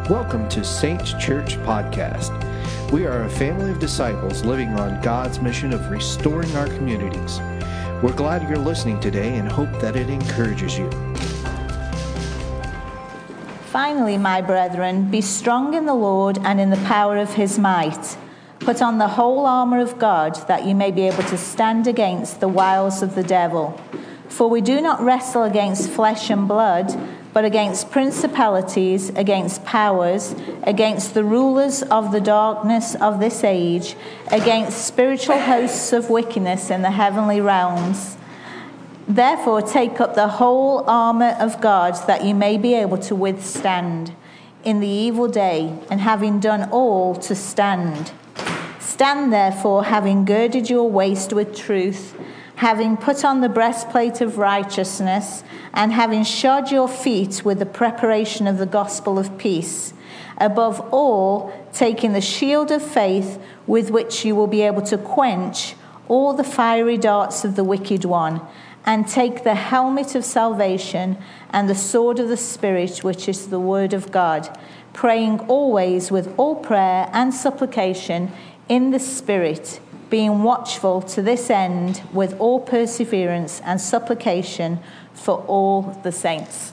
Welcome to Saints Church Podcast. We are a family of disciples living on God's mission of restoring our communities. We're glad you're listening today and hope that it encourages you. Finally, my brethren, be strong in the Lord and in the power of his might. Put on the whole armor of God, that you may be able to stand against the wiles of the devil. For we do not wrestle against flesh and blood, but against principalities, against powers, against the rulers of the darkness of this age, against spiritual hosts of wickedness in the heavenly realms. Therefore, take up the whole armor of God, that you may be able to withstand in the evil day, and having done all, to stand. Stand therefore, having girded your waist with truth, having put on the breastplate of righteousness, and having shod your feet with the preparation of the gospel of peace. Above all, taking the shield of faith, with which you will be able to quench all the fiery darts of the wicked one, and take the helmet of salvation and the sword of the Spirit, which is the word of God, praying always with all prayer and supplication in the Spirit, being watchful to this end with all perseverance and supplication for all the saints.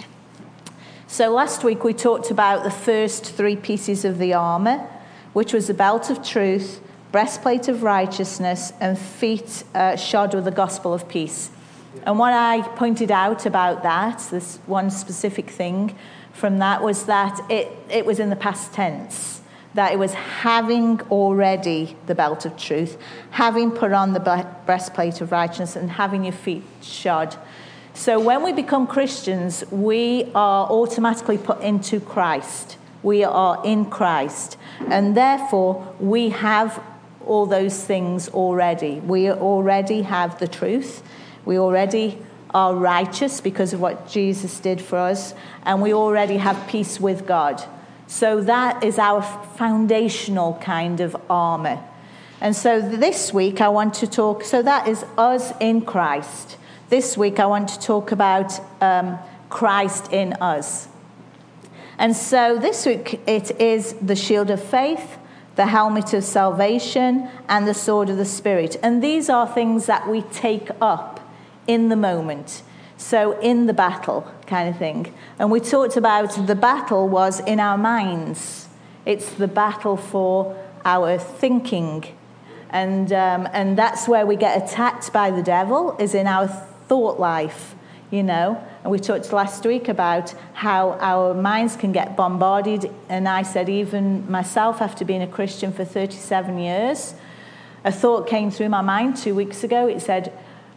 So last week we talked about the first three pieces of the armor, which was the belt of truth, breastplate of righteousness, and feet shod with the gospel of peace. And what I pointed out about that, this one specific thing from that, was that it was in the past tense. That it was having already the belt of truth, having put on the breastplate of righteousness, and having your feet shod. So when we become Christians, we are automatically put into Christ. We are in Christ. And therefore, we have all those things already. We already have the truth. We already are righteous because of what Jesus did for us. And we already have peace with God. So that is our foundational kind of armor. And so this week I want to talk, so that is us in Christ. This week I want to talk about Christ in us. And so this week it is the shield of faith, the helmet of salvation, and the sword of the Spirit. And these are things that we take up in the moment. So in the battle kind of thing. And we talked about the battle was in our minds. It's the battle for our thinking. And that's where we get attacked by the devil, is in our thought life, you know. And we talked last week about how our minds can get bombarded. And I said, even myself, after being a Christian for 37 years, a thought came through my mind 2 weeks ago. It said,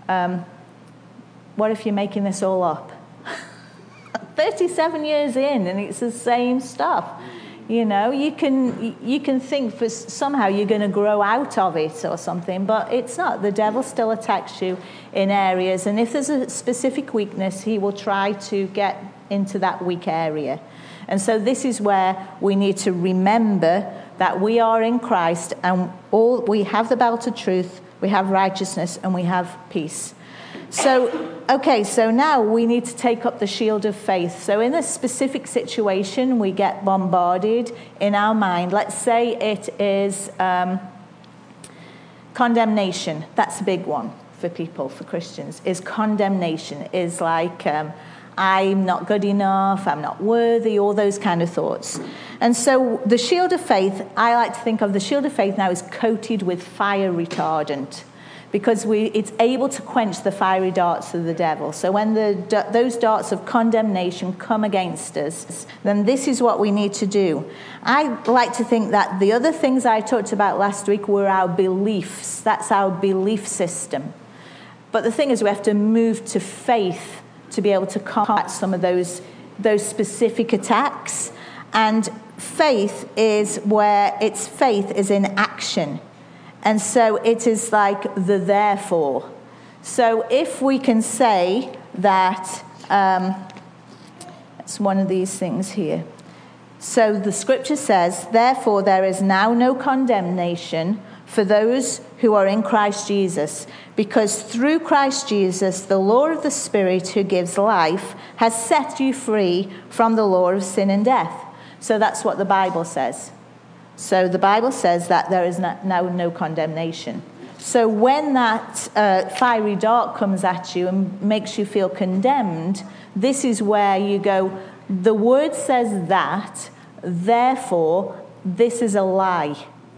what if you're making this all up? 37 years in, and it's the same stuff. You know, you can think for somehow you're going to grow out of it or something, but it's not. The devil still attacks you in areas, and if there's a specific weakness, he will try to get into that weak area. And so this is where we need to remember that we are in Christ, and we have the belt of truth, we have righteousness, and we have peace. So now we need to take up the shield of faith. So in a specific situation, we get bombarded in our mind. Let's say it is condemnation. That's a big one for people, for Christians, is condemnation. Is like, I'm not good enough, I'm not worthy, all those kind of thoughts. And so the shield of faith, I like to think of the shield of faith now as coated with fire retardant, because it's able to quench the fiery darts of the devil. So when those darts of condemnation come against us, then this is what we need to do. I like to think that the other things I talked about last week were our beliefs. That's our belief system. But the thing is, we have to move to faith to be able to combat some of those specific attacks. And faith is in action. And so it is like the therefore. So if we can say that, it's one of these things here. So the scripture says, therefore there is now no condemnation for those who are in Christ Jesus, because through Christ Jesus, the law of the Spirit who gives life has set you free from the law of sin and death. So that's what the Bible says. So the Bible says that there is now no condemnation. So when that fiery dart comes at you and makes you feel condemned, this is where you go, the word says that, therefore, this is a lie.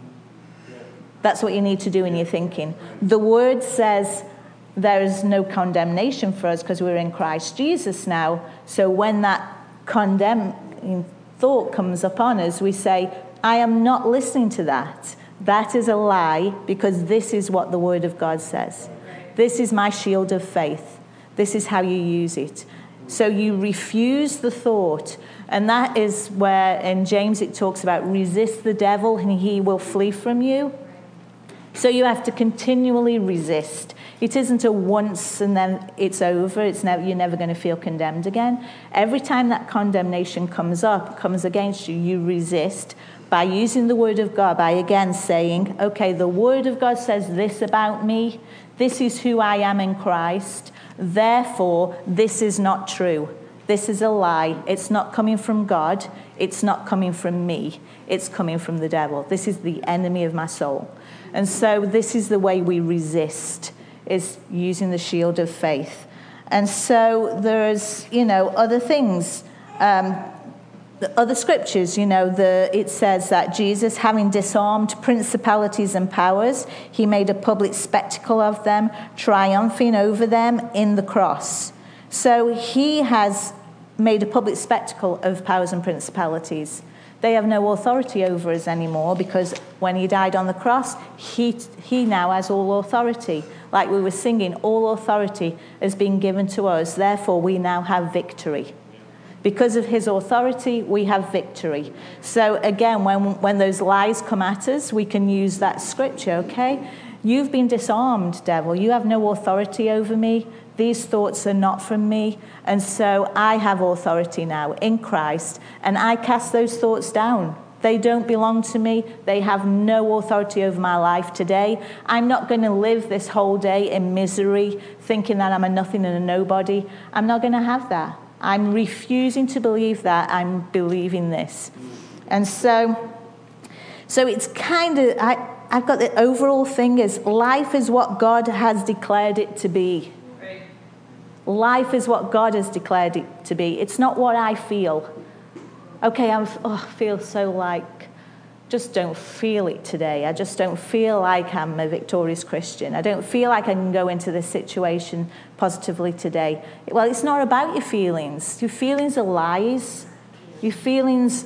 That's what you need to do in your thinking. The word says there is no condemnation for us because we're in Christ Jesus now. So when that condemning thought comes upon us, we say, I am not listening to that. That is a lie, because this is what the Word of God says. This is my shield of faith. This is how you use it. So you refuse the thought. And that is where in James it talks about resist the devil and he will flee from you. So you have to continually resist. It isn't a once and then it's over. You're never going to feel condemned again. Every time that condemnation comes against you, you resist by using the Word of God, by again saying, okay, the Word of God says this about me. This is who I am in Christ. Therefore, this is not true. This is a lie. It's not coming from God. It's not coming from me. It's coming from the devil. This is the enemy of my soul. And so this is the way we resist, is using the shield of faith. And so there's, other things. The other scriptures, it says that Jesus, having disarmed principalities and powers, he made a public spectacle of them, triumphing over them in the cross. So he has made a public spectacle of powers and principalities. They have no authority over us anymore, because when he died on the cross, he now has all authority. Like we were singing, all authority has been given to us. Therefore, we now have victory. Because of his authority, we have victory. So again, when those lies come at us, we can use that scripture, okay? You've been disarmed, devil. You have no authority over me. These thoughts are not from me. And so I have authority now in Christ, and I cast those thoughts down. They don't belong to me. They have no authority over my life today. I'm not going to live this whole day in misery, thinking that I'm a nothing and a nobody. I'm not going to have that. I'm refusing to believe that. I'm believing this. And so it's kind of, I've got the overall thing is life is what God has declared it to be. Right. Life is what God has declared it to be. It's not what I feel. Okay, I feel so just don't feel it today. I just don't feel like I'm a victorious Christian. I don't feel like I can go into this situation positively today. Well, it's not about your feelings. Your feelings are lies. Your feelings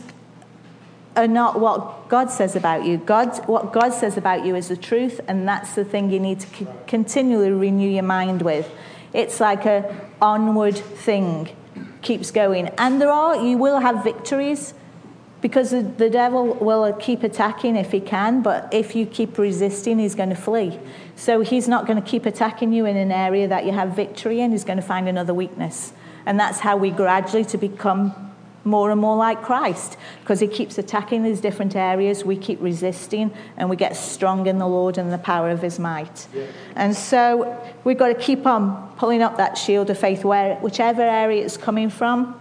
are not what God says about you. What God says about you is the truth, and that's the thing you need to continually renew your mind with. It's like a onward thing, keeps going. And you will have victories, because the devil will keep attacking if he can, but if you keep resisting, he's going to flee. So he's not going to keep attacking you in an area that you have victory in. He's going to find another weakness. And that's how we gradually to become more and more like Christ, because he keeps attacking these different areas. We keep resisting, and we get strong in the Lord and the power of his might. Yeah. And so we've got to keep on pulling up that shield of faith, whichever area it's coming from.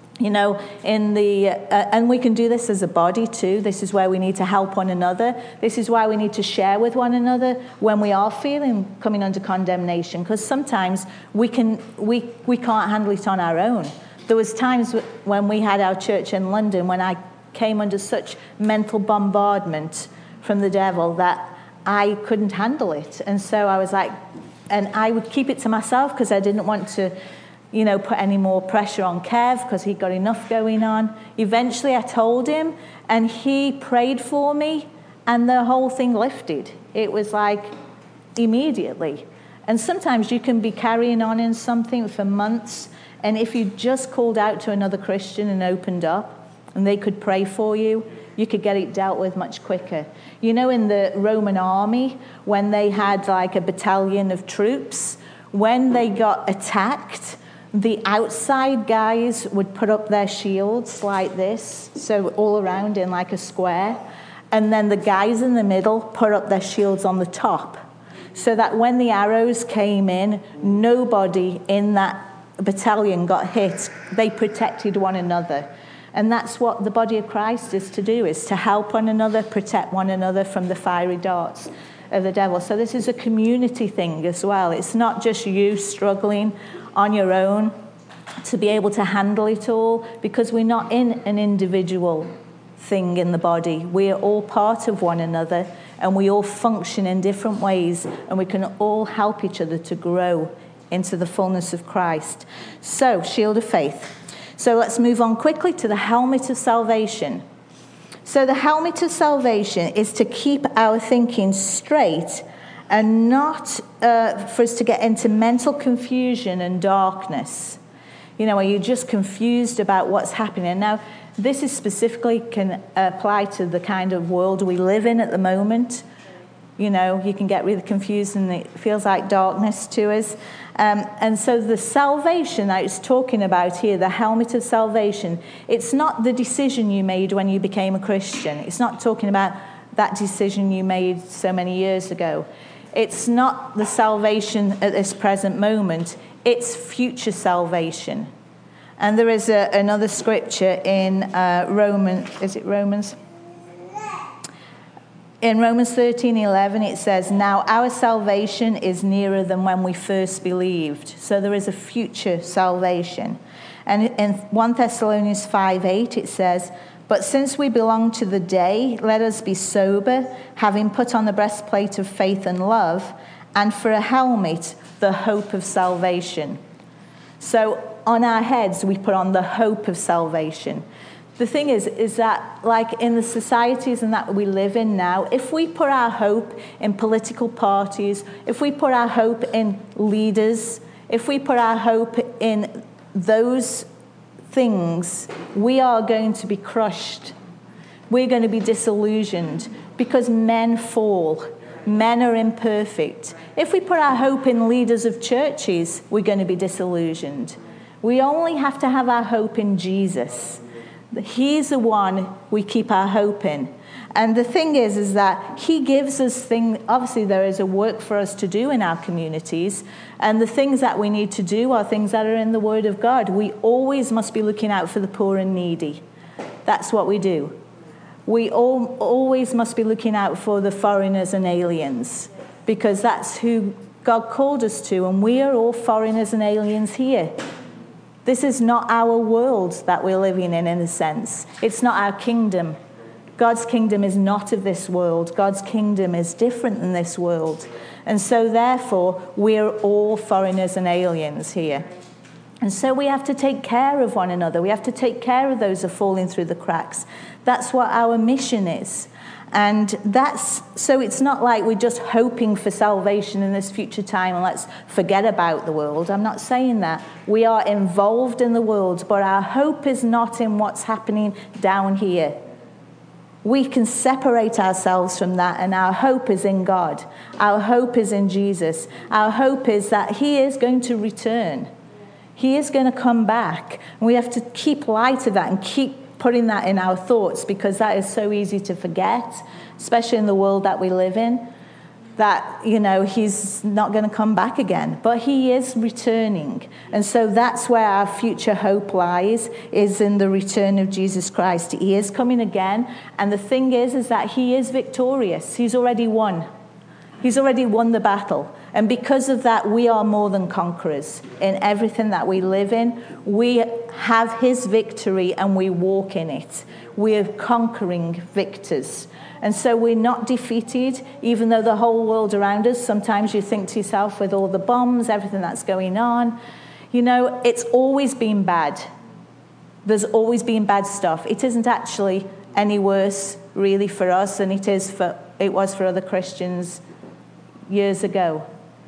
And we can do this as a body too. This is where we need to help one another. This is why we need to share with one another when we are coming under condemnation, because sometimes we can't handle it on our own. There was times when we had our church in London when I came under such mental bombardment from the devil that I couldn't handle it. And so I was like, and I would keep it to myself because I didn't want to put any more pressure on Kev because he'd got enough going on. Eventually I told him, and he prayed for me, and the whole thing lifted. It was like immediately. And sometimes you can be carrying on in something for months, and if you just called out to another Christian and opened up, and they could pray for you, you could get it dealt with much quicker. In the Roman army, when they had like a battalion of troops, when they got attacked, the outside guys would put up their shields like this, so all around in like a square, and then the guys in the middle put up their shields on the top, so that when the arrows came in, nobody in that battalion got hit. They protected one another. And that's what the body of Christ is to do, is to help one another, protect one another from the fiery darts of the devil. So this is a community thing as well. It's not just you struggling on your own to be able to handle it all, because we're not in an individual thing in the body. We are all part of one another, and we all function in different ways, and we can all help each other to grow into the fullness of Christ. So, shield of faith. So let's move on quickly to the helmet of salvation. So the helmet of salvation is to keep our thinking straight and not for us to get into mental confusion and darkness. You know, where you're just confused about what's happening. Now, this is specifically can apply to the kind of world we live in at the moment. You know, you can get really confused and it feels like darkness to us. And so the salvation that it's talking about here, the helmet of salvation, it's not the decision you made when you became a Christian. It's not talking about that decision you made so many years ago. It's not the salvation at this present moment. It's future salvation. And there is another scripture in Romans. In Romans 13:11, it says, "Now our salvation is nearer than when we first believed." So there is a future salvation. And in 1 Thessalonians 5:8, it says, "But since we belong to the day, let us be sober, having put on the breastplate of faith and love, and for a helmet, the hope of salvation." So on our heads, we put on the hope of salvation. The thing is that, like in the societies and that we live in now, if we put our hope in political parties, if we put our hope in leaders, if we put our hope in those things, we are going to be crushed. We're going to be disillusioned because men fall. Men are imperfect. If we put our hope in leaders of churches, we're going to be disillusioned. We only have to have our hope in Jesus. He's the one we keep our hope in. And the thing is that he gives us things. Obviously, there is a work for us to do in our communities. And the things that we need to do are things that are in the Word of God. We always must be looking out for the poor and needy. That's what we do. We always must be looking out for the foreigners and aliens, because that's who God called us to. And we are all foreigners and aliens here. This is not our world that we're living in a sense. It's not our kingdom. God's kingdom is not of this world. God's kingdom is different than this world. And so, therefore, we're all foreigners and aliens here. And so we have to take care of one another. We have to take care of those who are falling through the cracks. That's what our mission is. And so it's not like we're just hoping for salvation in this future time and let's forget about the world. I'm not saying that. We are involved in the world, but our hope is not in what's happening down here. We can separate ourselves from that, and our hope is in God. Our hope is in Jesus. Our hope is that he is going to return. He is going to come back. And we have to keep light of that and keep putting that in our thoughts, because that is so easy to forget, especially in the world that we live in, that, you know, he's not going to come back again. But he is returning. And so that's where our future hope lies, is in the return of Jesus Christ. He is coming again. And the thing is that he is victorious. He's already won. He's already won the battle. And because of that, we are more than conquerors in everything that we live in. We have his victory and we walk in it. We are conquering victors. And so we're not defeated, even though the whole world around us, sometimes you think to yourself, with all the bombs, everything that's going on, you know, it's always been bad. There's always been bad stuff. It isn't actually any worse, really, for us than it was for other Christians years ago.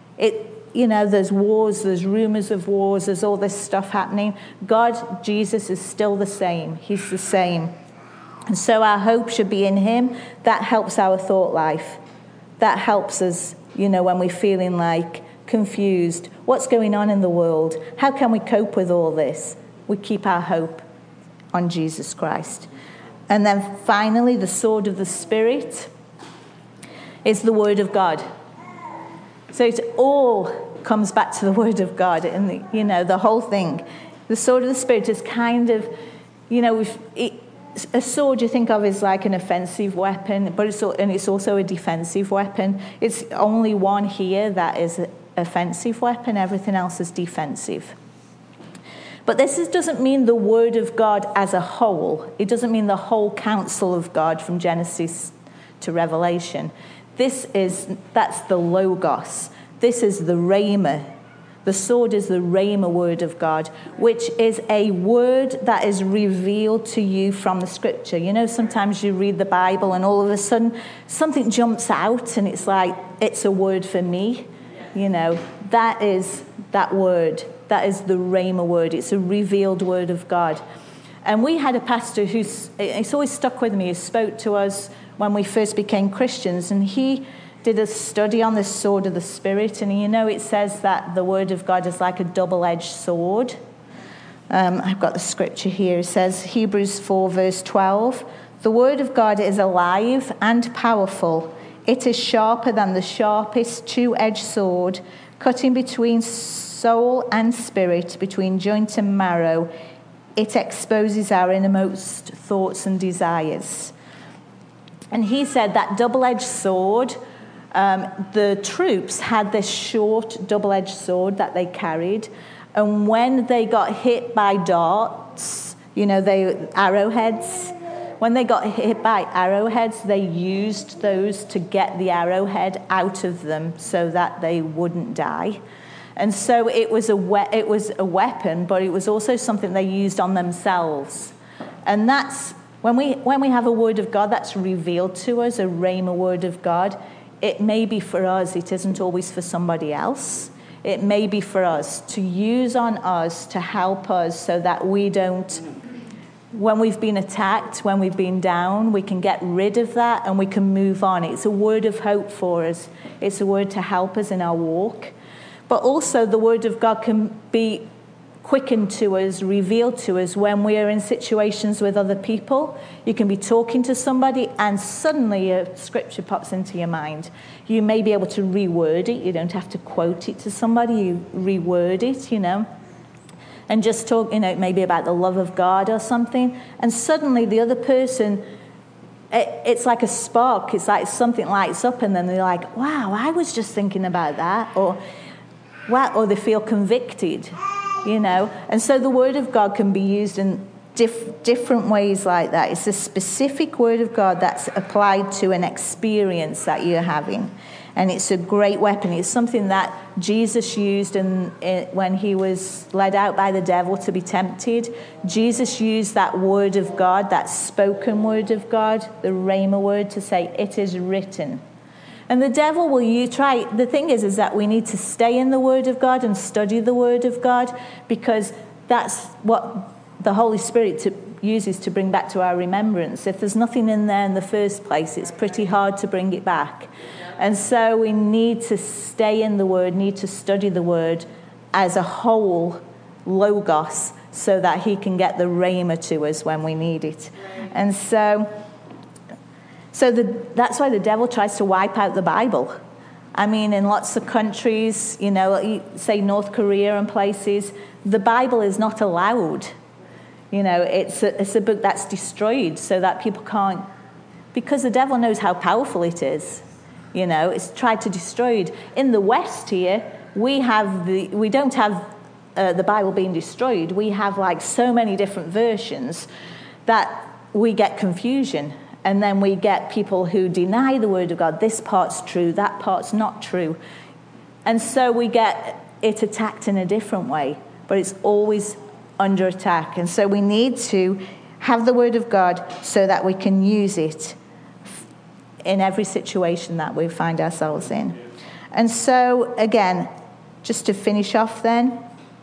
You know, there's wars, there's rumors of wars, there's all this stuff happening. God, Jesus, is still the same. He's the same. And so our hope should be in him. That helps our thought life. That helps us, you know, when we're feeling like confused. What's going on in the world? How can we cope with all this? We keep our hope on Jesus Christ. And then finally, the sword of the Spirit is the Word of God. So it all comes back to the Word of God, and the whole thing. The sword of the Spirit is kind of a sword you think of as like an offensive weapon, but it's also a defensive weapon. It's only one here that is an offensive weapon. Everything else is defensive. But this doesn't mean the word of God as a whole. It doesn't mean the whole counsel of God from Genesis to Revelation. That's the Logos. This is the Rhema. The sword is the Rhema word of God, which is a word that is revealed to you from the scripture. Sometimes you read the Bible and all of a sudden something jumps out and it's like, it's a word for me. That is that word. That is the Rhema word. It's a revealed word of God. And we had a pastor it's always stuck with me, who spoke to us when we first became Christians, and he did a study on the sword of the Spirit, and it says that the word of God is like a double-edged sword. I've got the scripture here. It says, Hebrews 4 verse 12, the word of God is alive and powerful. It is sharper than the sharpest two-edged sword, cutting between soul and spirit, between joint and marrow. It exposes our innermost thoughts and desires. And he said that double-edged sword, the troops had this short double-edged sword that they carried, and when they got hit by darts, arrowheads, when they got hit by arrowheads, they used those to get the arrowhead out of them so that they wouldn't die. And so it was a weapon, but it was also something they used on themselves. And that's when we have a word of God that's revealed to us, a Rhema word of God. It may be for us. It isn't always for somebody else. It may be for us to use on us to help us so that we don't, when we've been attacked, when we've been down, we can get rid of that and we can move on. It's a word of hope for us. It's a word to help us in our walk. But also the word of God can be quickened to us, revealed to us when we are in situations with other people. You can be talking to somebody and suddenly a scripture pops into your mind. You may be able to reword it. You don't have to quote it to somebody. You reword it, and just talk, maybe about the love of God or something. And suddenly the other person, it's like a spark. It's like something lights up and then they're like, wow, I was just thinking about that. Or they feel convicted. And so the word of God can be used in different ways like that. It's a specific word of God that's applied to an experience that you're having. And it's a great weapon. It's something that Jesus used when he was led out by the devil to be tempted. Jesus used that word of God, that spoken word of God, the Rhema word, to say, it is written. And the devil will try. The thing is that we need to stay in the Word of God and study the Word of God, because that's what the Holy Spirit uses to bring back to our remembrance. If there's nothing in there in the first place, it's pretty hard to bring it back. And so we need to stay in the Word, need to study the Word as a whole, Logos, so that he can get the Rhema to us when we need it. And that's why the devil tries to wipe out the Bible. I mean, in lots of countries, say North Korea and places, the Bible is not allowed. It's a book that's destroyed so that people can't, because the devil knows how powerful it is. It's tried to destroy it. In the West here, we don't have the Bible being destroyed. We have like so many different versions that we get confusion. And then we get people who deny the word of God. This part's true, that part's not true. And so we get it attacked in a different way. But it's always under attack. And so we need to have the word of God so that we can use it in every situation that we find ourselves in. And so, again, just to finish off then,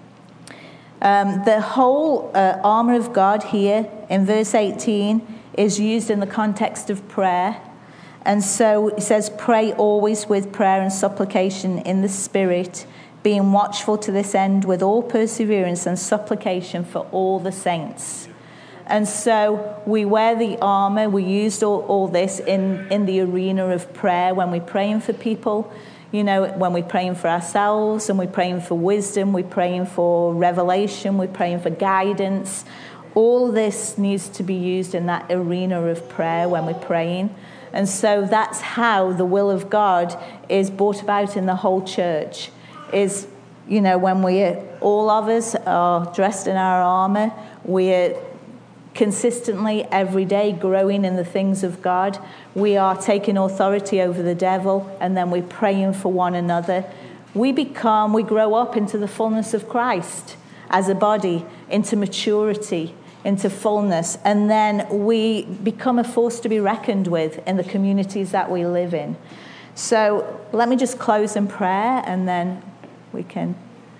the whole armor of God here in verse 18 is used in the context of prayer. And so it says, pray always with prayer and supplication in the Spirit, being watchful to this end with all perseverance and supplication for all the saints. And so we wear the armor, we used all this in the arena of prayer when we're praying for people, when we're praying for ourselves and we're praying for wisdom, we're praying for revelation, we're praying for guidance. all this needs to be used in that arena of prayer when we're praying. And so that's how the will of God is brought about in the whole church, is, when all of us are dressed in our armor, we're consistently every day growing in the things of God. We are taking authority over the devil, and then we're praying for one another. We grow up into the fullness of Christ as a body, into maturity, into fullness, and then we become a force to be reckoned with in the communities that we live in. So let me just close in prayer, and then we can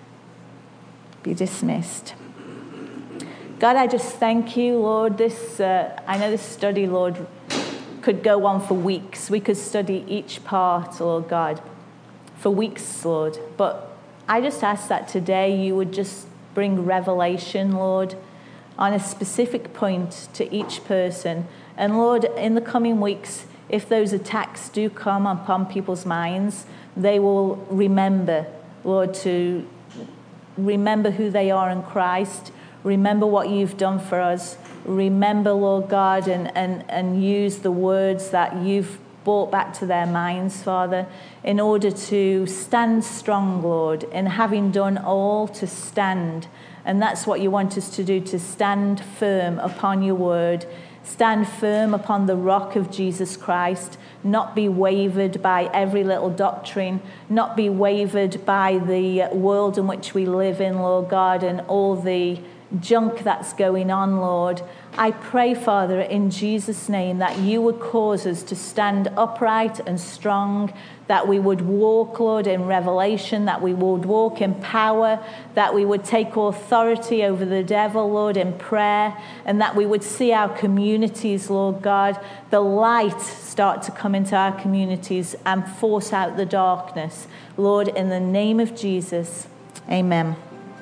be dismissed. God, I just thank you, Lord. I know this study, Lord, could go on for weeks. We could study each part, Lord God, for weeks, Lord. But I just ask that today you would just bring revelation, Lord, on a specific point to each person. And Lord, in the coming weeks, if those attacks do come upon people's minds, they will remember, Lord, to remember who they are in Christ. Remember what you've done for us. Remember, Lord God, and use the words that you've brought back to their minds, Father, in order to stand strong, Lord, in having done all to stand. And that's what you want us to do, to stand firm upon your word, stand firm upon the rock of Jesus Christ, not be wavered by every little doctrine, not be wavered by the world in which we live in, Lord God, and all the junk that's going on, Lord. I pray, Father, in Jesus' name, that you would cause us to stand upright and strong, that we would walk, Lord, in revelation, that we would walk in power, that we would take authority over the devil, Lord, in prayer, and that we would see our communities, Lord God, the light start to come into our communities and force out the darkness. Lord, in the name of Jesus, amen.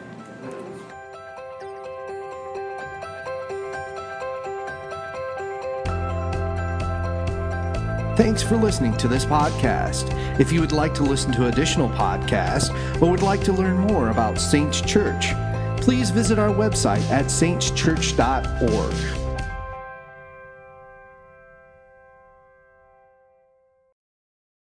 Thanks for listening to this podcast. If you would like to listen to additional podcasts or would like to learn more about Saints Church, please visit our website at saintschurch.org.